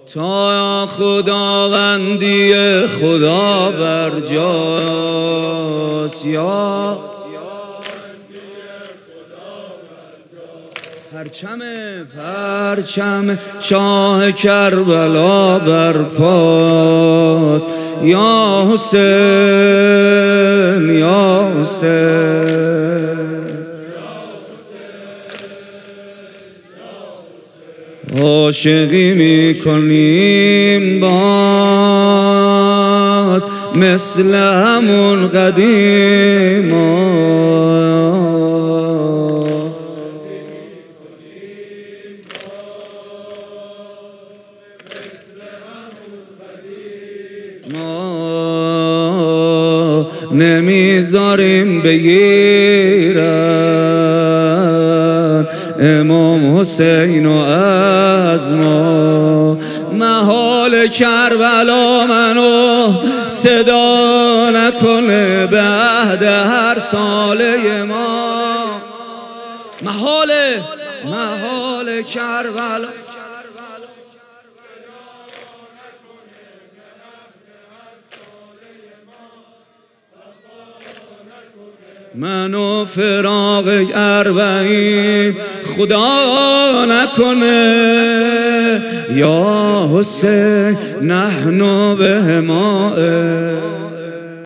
تا خداوندی خدا بر جاست. یا پرچم شاه کربلا بر پاست. یا حسین یا حسین، عاشقی میکنیم باز مثل همون قدیما. ما نمیذاریم بگیرن امام حسین و از ما. محال کربلا منو صدا نکنه به عهد هر ساله ما. محال کربلا منو فراق اربعین خدا نکنه. یا حسین نحن به همائه.